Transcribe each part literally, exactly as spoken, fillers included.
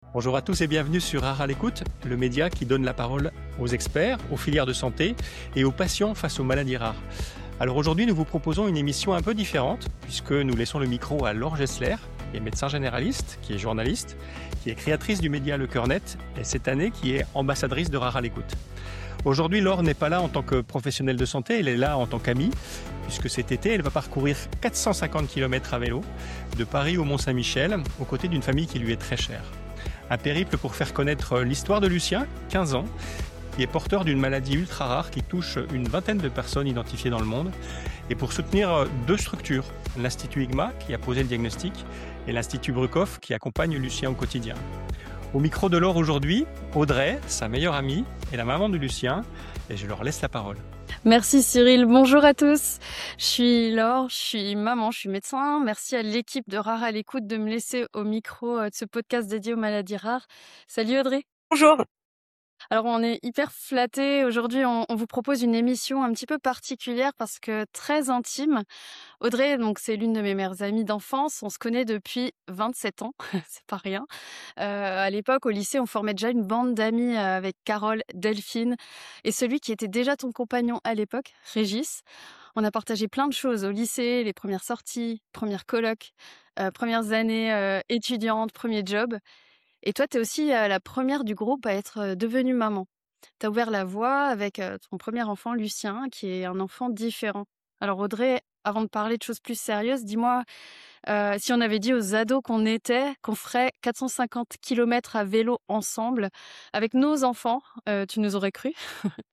Bonjour à tous et bienvenue sur Rare à l'écoute, le média qui donne la parole aux experts, aux filières de santé et aux patients face aux maladies rares. Alors aujourd'hui, nous vous proposons une émission un peu différente puisque nous laissons le micro à Laure Gessler, qui est médecin généraliste, qui est journaliste, qui est créatrice du média Le Cœur Net et cette année qui est ambassadrice de Rare à l'écoute. Aujourd'hui, Laure n'est pas là en tant que professionnelle de santé, elle est là en tant qu'amie, puisque cet été, elle va parcourir quatre cent cinquante kilomètres à vélo, de Paris au Mont-Saint-Michel, aux côtés d'une famille qui lui est très chère. Un périple pour faire connaître l'histoire de Lucien, quinze ans, qui est porteur d'une maladie ultra rare qui touche une vingtaine de personnes identifiées dans le monde, et pour soutenir deux structures, l'Institut I G M A qui a posé le diagnostic et l'Institut Bruckhoff qui accompagne Lucien au quotidien. Au micro de Laure aujourd'hui, Audrey, sa meilleure amie, et la maman de Lucien, et je leur laisse la parole. Merci Cyril, bonjour à tous. Je suis Laure, je suis maman, je suis médecin. Merci à l'équipe de Rare à l'écoute de me laisser au micro de ce podcast dédié aux maladies rares. Salut Audrey. Bonjour. Alors on est hyper flattés. Aujourd'hui, on, on vous propose une émission un petit peu particulière parce que très intime. Audrey, donc c'est l'une de mes meilleures amies d'enfance. On se connaît depuis vingt-sept ans, c'est pas rien. Euh, à l'époque, au lycée, on formait déjà une bande d'amis avec Carole, Delphine et celui qui était déjà ton compagnon à l'époque, Régis. On a partagé plein de choses au lycée, les premières sorties, premières colocs, euh, premières années euh, étudiantes, premier job. Et toi, tu es aussi euh, la première du groupe à être euh, devenue maman. Tu as ouvert la voie avec euh, ton premier enfant, Lucien, qui est un enfant différent. Alors Audrey, avant de parler de choses plus sérieuses, dis-moi, euh, si on avait dit aux ados qu'on était, qu'on ferait quatre cent cinquante kilomètres à vélo ensemble, avec nos enfants, euh, tu nous aurais cru?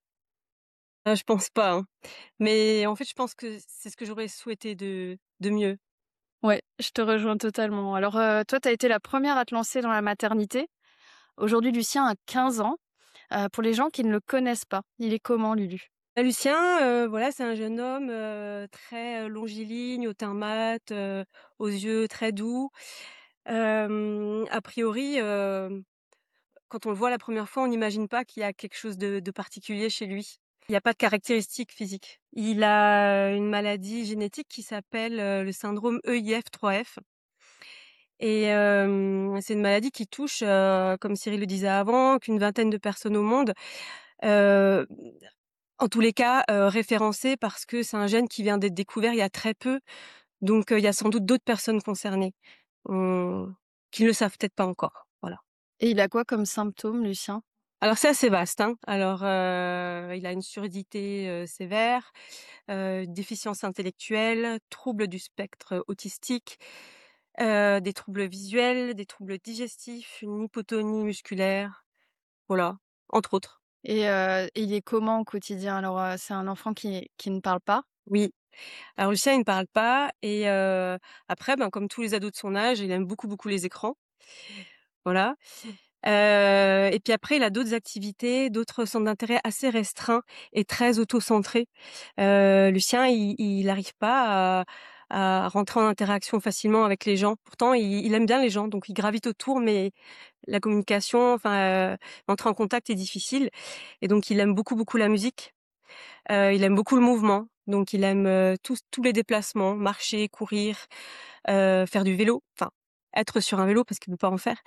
Euh, je pense pas, hein. Mais en fait, je pense que c'est ce que j'aurais souhaité de, de mieux. Ouais, je te rejoins totalement. Alors euh, toi, tu as été la première à te lancer dans la maternité. Aujourd'hui, Lucien a quinze ans. Euh, pour les gens qui ne le connaissent pas, il est comment, Lulu? Euh, Lucien, euh, voilà, c'est un jeune homme euh, très euh, longiligne, au teint mat, euh, aux yeux très doux. Euh, a priori, euh, quand on le voit la première fois, on n'imagine pas qu'il y a quelque chose de, de particulier chez lui. Il n'y a pas de caractéristiques physiques. Il a une maladie génétique qui s'appelle euh, le syndrome E I F trois F. Et hem, c'est une maladie qui touche, heu, comme Cyril le disait avant, qu'une vingtaine de personnes au monde. Heu, En tous les cas, heu, référencée parce que c'est un gène qui vient d'être découvert il y a très peu. Donc, heu, il y a sans doute d'autres personnes concernées, on qui ne le savent peut-être pas encore. Voilà. Et il a quoi comme symptômes, Lucien? Alors c'est assez vaste, hein. Alors, heu, il a une surdité, heu, sévère, heu, déficience intellectuelle, troubles du spectre autistique, heu, des troubles visuels, des troubles digestifs, une hypotonie musculaire, voilà, entre autres. Et heu, il est comment au quotidien? Alors, heu, c'est un enfant qui qui ne parle pas? Oui. Alors Lucien, il ne parle pas et heu, après, ben, comme tous les ados de son âge, il aime beaucoup, beaucoup les écrans. Voilà. Heu et puis après, il a d'autres activités, d'autres centres d'intérêt assez restreints et très auto-centrés. Heu, Lucien, il il n'arrive pas à à rentrer en interaction facilement avec les gens. Pourtant, il il aime bien les gens, donc il gravite autour, mais la communication, enfin, heu, entrer en contact est difficile et donc il aime beaucoup, beaucoup la musique. Heu, il aime beaucoup le mouvement, donc il aime, heu, tous tous les déplacements, marcher, courir, heu, faire du vélo, enfin, être sur un vélo parce qu'il peut pas en faire.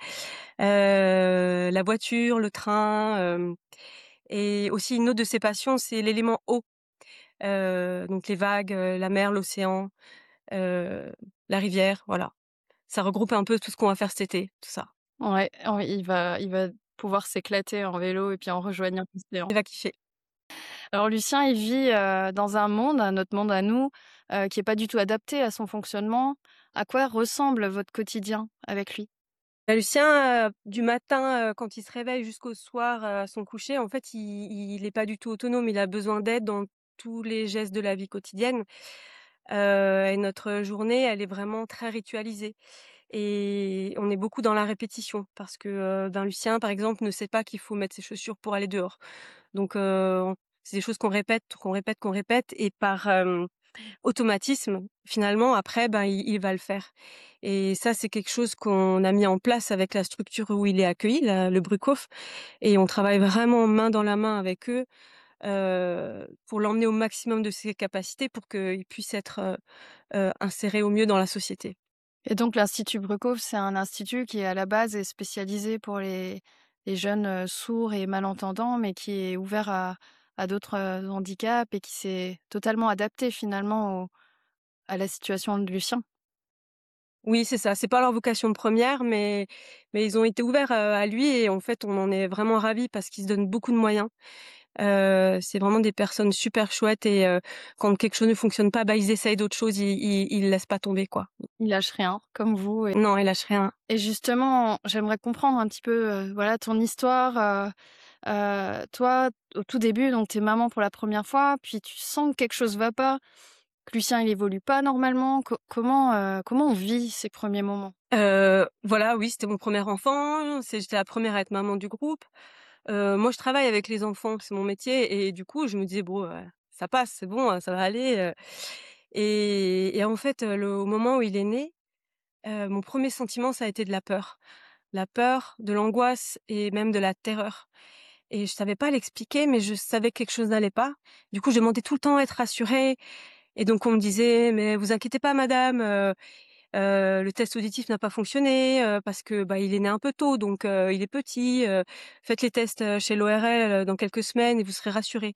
Heu, la voiture, le train, hem et aussi une autre de ses passions, c'est l'élément eau, heu, donc les vagues, heu, la mer, l'océan, heu, la rivière, voilà. Ça regroupe un peu tout ce qu'on va faire cet été, tout ça. Ouais, oui, il va il va pouvoir s'éclater en vélo et puis en rejoignant l'océan. Il va kiffer. Alors Lucien, il vit, heu, dans un monde, un notre monde à nous, heu, qui est pas du tout adapté à son fonctionnement. À quoi ressemble votre quotidien avec lui? Bah, Lucien, heu, du matin, heu, quand il se réveille jusqu'au soir, heu, à son coucher, en fait, il il est pas du tout autonome. Il a besoin d'aide dans tous les gestes de la vie quotidienne, heu et notre journée, elle est vraiment très ritualisée et on est beaucoup dans la répétition parce que, heu, ben, Lucien, par exemple, ne sait pas qu'il faut mettre ses chaussures pour aller dehors. Donc, heu, on c'est des choses qu'on répète, qu'on répète, qu'on répète et par, hem automatisme, finalement, après, ben, il il va le faire et ça, c'est quelque chose qu'on a mis en place avec la structure où il est accueilli, la le Bruckhof et on travaille vraiment main dans la main avec eux, heu, pour l'emmener au maximum de ses capacités pour qu'il puisse être, heu heu, inséré au mieux dans la société. Et donc l'Institut Bruckhof, c'est un institut qui, à la base, est spécialisé pour les les jeunes, heu, sourds et malentendants, mais qui est ouvert à à d'autres, heu, handicaps et qui s'est totalement adapté finalement au à la situation de Lucien. Oui, c'est ça, c'est pas leur vocation première, mais mais ils ont été ouverts, heu, à lui et en fait, on en est vraiment ravis parce qu'ils se donnent beaucoup de moyens. Heu, c'est vraiment des personnes super chouettes et heu, quand quelque chose ne fonctionne pas, bah, ils essayent d'autres choses, ils ils ils laissent pas tomber, quoi. Il lâche rien, comme vous. et Non, ils lâchent rien. et justement, j'aimerais comprendre un petit peu, heu, voilà, ton histoire. heu heu, toi, au tout début, donc tu es maman pour la première fois, puis tu sens que quelque chose va pas, que Lucien il évolue pas normalement. Co comment, heu, comment on vit ces premiers moments? Heu, voilà, oui, c'était mon premier enfant, c'est j'étais la première à être maman du groupe. Heu, moi, je travaille avec les enfants, c'est mon métier et du coup, je me disais: «Bon, heu, ça passe, c'est bon, heu, ça va aller», heu et et en fait, heu, le au moment où il est né, heu, mon premier sentiment, ça a été de la peur. La peur, de l'angoisse et même de la terreur et je savais pas l'expliquer, mais je savais que quelque chose n'allait pas. Du coup, je demandais tout le temps à être rassurée et donc on me disait: «Mais vous inquiétez pas madame, heu heu, le test auditif n'a pas fonctionné, heu, parce que, bah, il est né un peu tôt, donc heu, il est petit, heu, faites les tests, heu, chez l'O R L, heu, dans quelques semaines et vous serez rassurés».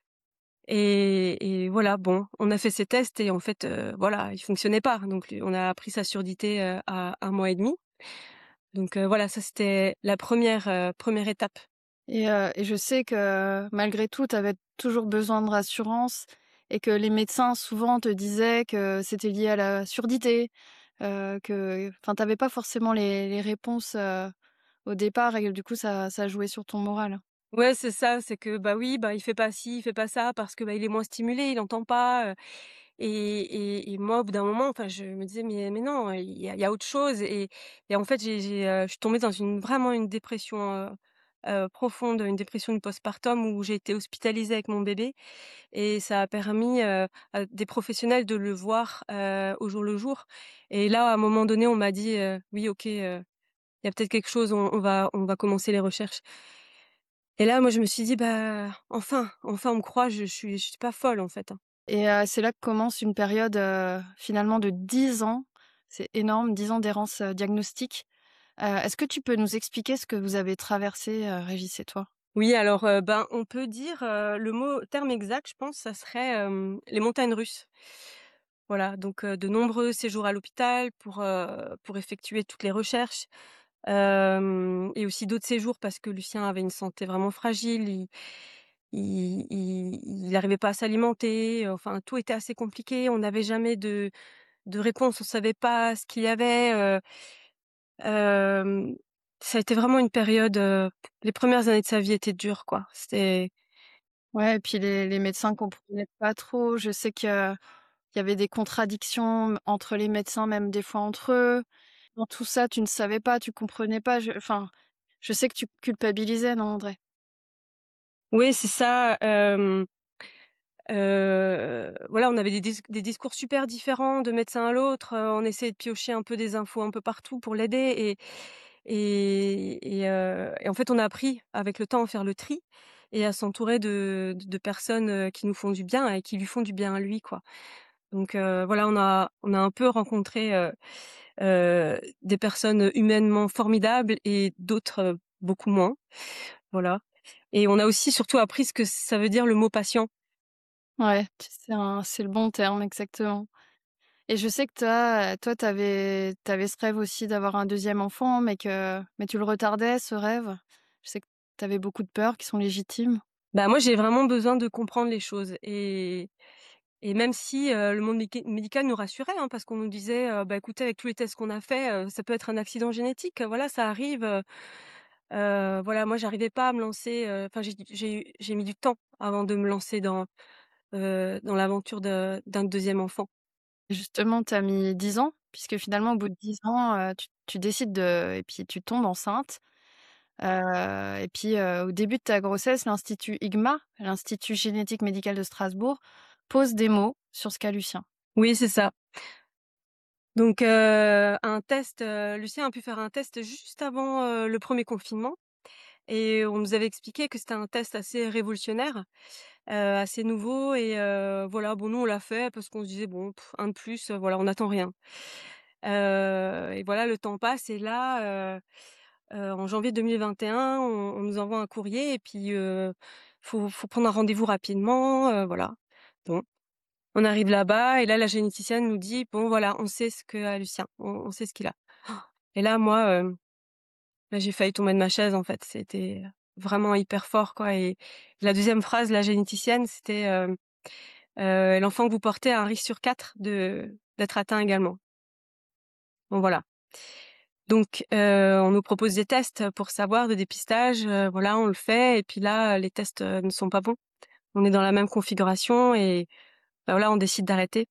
Et et voilà, bon, on a fait ces tests et en fait, heu, voilà, ils fonctionnaient pas, donc on a appris sa surdité, heu, à un mois et demi. Donc heu, voilà, ça c'était la première re première étape. Et heu et je sais que malgré tout, tu avais toujours besoin de rassurance et que les médecins souvent te disaient que c'était lié à la surdité, heu, que enfin, tu avais pas forcément les les réponses, heu, au départ et que du coup ça ça jouait sur ton moral. Ouais, c'est ça, c'est que, bah, oui, bah, il fait pas ci, il fait pas ça parce que, bah, il est moins stimulé, il entend pas, heu et et et moi, au bout d'un moment, enfin, je me disais: «Mais mais non, il y a il y a autre chose» et et en fait, j'ai j'ai, heu, je suis tombée dans une vraiment une dépression, heu heu, profonde, une dépression du postpartum où j'ai été hospitalisée avec mon bébé et ça a permis, heu, à des professionnels de le voir, heu, au jour le jour et là, à un moment donné, on m'a dit, heu: «Oui, OK, heu, il y a peut-être quelque chose, on on va on va commencer les recherches». Et là, moi, je me suis dit: «Bah, enfin, enfin, on me croit, je je suis je suis pas folle, en fait, hein». Et heu, c'est là que commence une période, heu, finalement de dix ans. C'est énorme, dix ans d'errance, heu, diagnostique. Heu, est-ce que tu peux nous expliquer ce que vous avez traversé, heu, Régis et toi? Oui, alors, heu, ben, on peut dire, heu, le mot terme exact, je pense, ça serait, hem, les montagnes russes. Voilà, donc heu, de nombreux séjours à l'hôpital pour, heu, pour effectuer toutes les recherches, hem et aussi d'autres séjours parce que Lucien avait une santé vraiment fragile. Il il il il arrivait pas à s'alimenter, enfin, tout était assez compliqué. On n'avait jamais de de réponse, on savait pas ce qu'il y avait, heu Hem, ça a été vraiment une période, heu, les premières années de sa vie étaient dures, quoi. C'était Ouais, et puis les les médecins comprenaient pas trop. Je sais qu'il y avait des contradictions entre les médecins, même des fois entre eux. Dans tout ça, tu ne savais pas, tu comprenais pas. Je enfin, je sais que tu culpabilisais, non, André? oui, c'est ça, hem, heu, voilà, on avait des dis des discours super différents de médecin à l'autre, heu, on essayait de piocher un peu des infos un peu partout pour l'aider et et et heu et en fait, on a appris avec le temps à faire le tri et à s'entourer de de personnes, heu, qui nous font du bien et qui lui font du bien à lui, quoi. Donc heu, voilà, on a on a un peu rencontré, heu heu, des personnes humainement formidables et d'autres, heu, beaucoup moins, voilà et on a aussi surtout appris ce que ça veut dire le mot patient. Ouais, tu c'est un c'est le bon terme, exactement. Et je sais que toi, toi, tu avais ce rêve aussi d'avoir un deuxième enfant, mais que mais tu le retardais, ce rêve. Je sais que tu avais beaucoup de peurs qui sont légitimes. Bah, moi, j'ai vraiment besoin de comprendre les choses et et même si, heu, le monde médica médical nous rassurait, hein, parce qu'on nous disait, heu: «Bah, écoutez, avec tous les tests qu'on a faits, heu, ça peut être un accident génétique, voilà, ça arrive», heu heu, voilà, moi, j'arrivais pas à me lancer, heu, enfin, j'ai j'ai eu j'ai mis du temps avant de me lancer dans, heu, dans l'aventure de d'un deuxième enfant. Justement, tu as mis dix ans, puisque finalement, au bout de dix ans, heu, tu tu décides de et puis tu tombes enceinte. Heu et puis, heu, au début de ta grossesse, l'Institut I G M A, l'Institut génétique médical de Strasbourg, pose des mots sur ce qu'a Lucien. Oui, c'est ça. Donc heu, un test, heu, Lucien a pu faire un test juste avant, heu, le premier confinement et on nous avait expliqué que c'était un test assez révolutionnaire, heu, assez nouveau et heu, voilà, bon, nous, on l'a fait parce qu'on se disait: «Bon, pff, un de plus, heu, voilà, on n'attend rien». Heu et voilà, le temps passe et là, heu heu, en janvier deux mille vingt et un, on on nous envoie un courrier et puis, heu, faut faut prendre un rendez-vous rapidement, heu, voilà. Bon, on arrive là-bas et là, la généticienne nous dit: «Bon voilà, on sait ce qu'a Lucien, on on sait ce qu'il a». Et là, moi, hem, là, j'ai failli tomber de ma chaise, en fait. C'était vraiment hyper fort, quoi et la deuxième phrase de la généticienne, c'était, hem, heu: «L'enfant que vous portez a un risque sur quatre de d'être atteint également». Bon, voilà. Donc, heu, on nous propose des tests pour savoir, de dépistage, heu, voilà, on le fait et puis là, les tests, heu, ne sont pas bons. On est dans la même configuration et bah, voilà, on décide d'arrêter,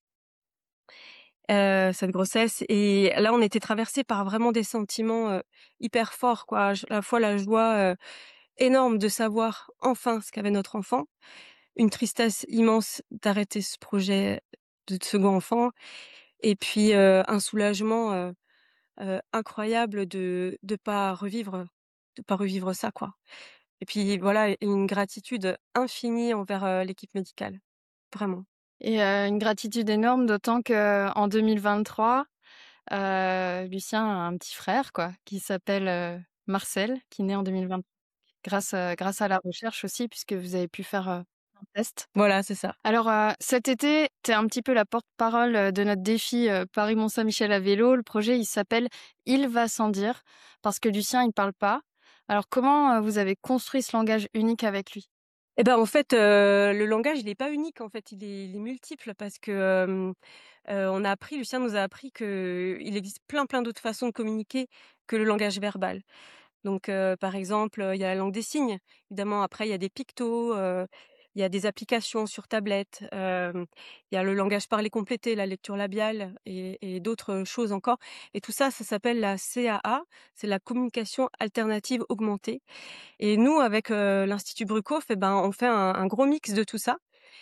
heu, cette grossesse et là, on était traversés par vraiment des sentiments, heu, hyper forts, quoi. J à la fois la joie, heu, énorme de savoir enfin ce qu'avait notre enfant, une tristesse immense d'arrêter ce projet de second enfant et puis, heu, un soulagement, heu heu, incroyable de de pas revivre de pas revivre ça, quoi et puis voilà et une gratitude infinie envers, heu, l'équipe médicale, vraiment. Et heu, une gratitude énorme, d'autant qu'en deux mille vingt-trois, heu, Lucien a un petit frère, quoi, qui s'appelle, heu, Marcel, qui naît en deux mille vingt grâce, heu, grâce à la recherche aussi puisque vous avez pu faire, heu, un test. Voilà, c'est ça. Alors, heu, cet été, tu es un petit peu la porte-parole, heu, de notre défi, heu, Paris-Mont-Saint-Michel à vélo. Le projet, il s'appelle «Il va sans dire» parce que Lucien, il parle pas. Alors comment, heu, vous avez construit ce langage unique avec lui? Et ben, en fait, heu, le langage, il est pas unique, en fait, il est il est multiple parce que, hem, heu, on a appris Lucien nous a appris qu'il existe plein, plein d'autres façons de communiquer que le langage verbal. Donc, heu, par exemple, heu, il y a la langue des signes. Évidemment, après, il y a des pictos, heu, il y a des applications sur tablette, hem, il y a le langage parlé complété, la lecture labiale et et d'autres choses encore et tout ça, ça s'appelle la C A A, c'est la communication alternative augmentée et nous, avec, heu, l'Institut Bruckhoff et ben, on fait un un gros mix de tout ça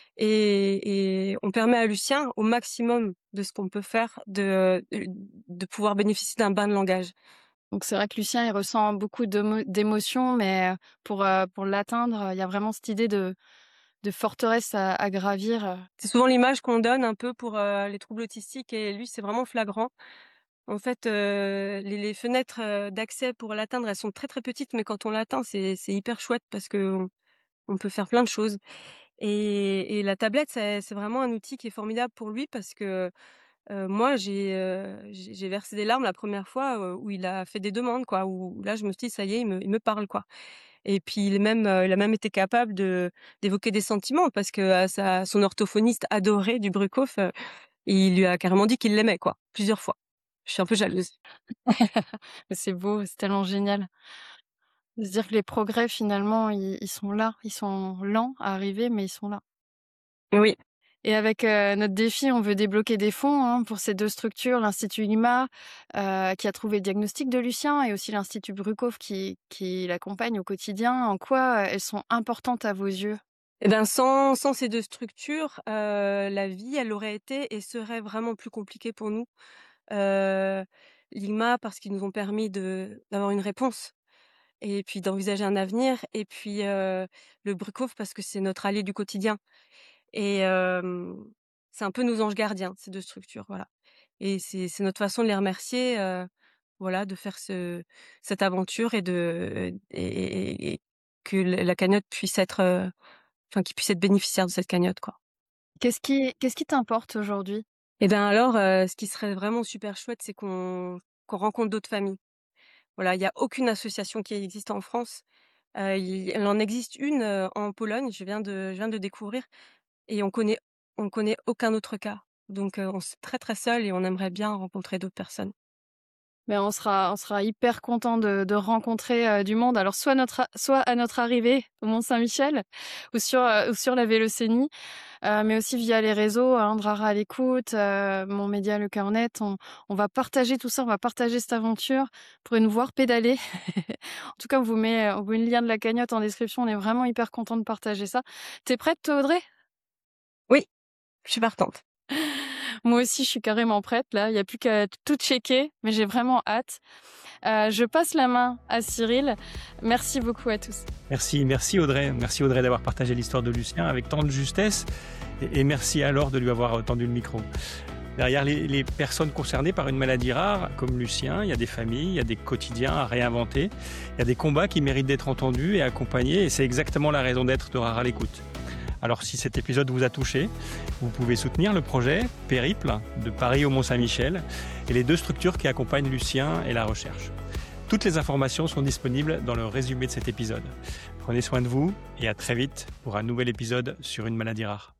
et et on permet à Lucien, au maximum de ce qu'on peut faire, de, heu, de pouvoir bénéficier d'un bain de langage. Donc c'est vrai que Lucien, il ressent beaucoup d'emo d'émotions, mais, heu, pour, heu, pour l'atteindre, il y a vraiment cette idée de de forteresse à à gravir, heu. C'est souvent l'image qu'on donne un peu pour, heu, les troubles autistiques et lui, c'est vraiment flagrant. En fait, heu, les les fenêtres, heu, d'accès pour l'atteindre, elles sont très, très petites, mais quand on l'atteint, c'est c'est hyper chouette parce qu'on on peut faire plein de choses et et la tablette, c'est c'est vraiment un outil qui est formidable pour lui parce que, heu, moi, j'ai, heu, j'ai j'ai versé des larmes la première fois, heu, où il a fait des demandes, quoi, où là, je me suis dit: «Ça y est, il me il me parle, quoi». Et puis il est même, heu, il a même été capable de d'évoquer des sentiments parce que, heu, sa son orthophoniste adoré du Bruckhoff, heu, il lui a carrément dit qu'il l'aimait quoi, plusieurs fois. Je suis un peu jalouse. Mais c'est beau, c'est tellement génial de se dire que les progrès finalement, ils ils sont là. Ils sont lents à arriver, mais ils sont là. Oui. Et avec, heu, notre défi, on veut débloquer des fonds, hein, pour ces deux structures, l'Institut Lima, heu, qui a trouvé le diagnostic de Lucien et aussi l'Institut Bruckhoff qui qui l'accompagne au quotidien. En quoi, heu, elles sont importantes à vos yeux? Et ben, sans sans ces deux structures, heu, la vie, elle aurait été et serait vraiment plus compliquée pour nous. Heu, L'I M A parce qu'ils nous ont permis de d'avoir une réponse et puis d'envisager un avenir et puis, heu, le Bruckhoff parce que c'est notre allié du quotidien. Et hem, c'est un peu nos anges gardiens, ces deux structures, voilà. Et c'est c'est notre façon de les remercier, heu, voilà, de faire ce cette aventure et de et et et que la la cagnotte puisse être, heu, enfin, qu'ils puissent être bénéficiaires de cette cagnotte, quoi. Qu'est-ce qui qu'est-ce qui t'importe aujourd'hui? Et ben, alors, heu, ce qui serait vraiment super chouette, c'est qu'on qu'on rencontre d'autres familles. Voilà, il y a aucune association qui existe en France. Heu, il il en existe une, heu, en Pologne, je viens de je viens de découvrir. Et on connaît on connaît aucun autre cas. Donc, heu, on se sent très, très seul et on aimerait bien rencontrer d'autres personnes. Mais on sera on sera hyper content de de rencontrer, heu, du monde. Alors soit notre a soit à notre arrivée au Mont Saint-Michel ou sur, heu, ou sur la Vélocénie, heu, mais aussi via les réseaux, hein, Rara à l'écoute, heu, Mon Média Le Cœur Net. On on va partager tout ça, on va partager cette aventure. Vous pourrez nous voir pédaler. En tout cas, on vous met, on vous met le lien de la cagnotte en description. On est vraiment hyper content de partager ça. Tu es prête toi, Audrey? Oui, je suis partante. Moi aussi, je suis carrément prête là. Il y a plus qu'à tout checker, mais j'ai vraiment hâte. Heu, je passe la main à Cyril. Merci beaucoup à tous. Merci, merci Audrey. Merci Audrey d'avoir partagé l'histoire de Lucien avec tant de justesse et, et merci à Laure de lui avoir tendu le micro. Derrière les, les personnes concernées par une maladie rare, comme Lucien, il y a des familles, il y a des quotidiens à réinventer, il y a des combats qui méritent d'être entendus et accompagnés, et c'est exactement la raison d'être de Rare à l'écoute. Alors si cet épisode vous a touché, vous pouvez soutenir le projet Périple de Paris au Mont-Saint-Michel et les deux structures qui accompagnent Lucien et la recherche. Toutes les informations sont disponibles dans le résumé de cet épisode. Prenez soin de vous et à très vite pour un nouvel épisode sur une maladie rare.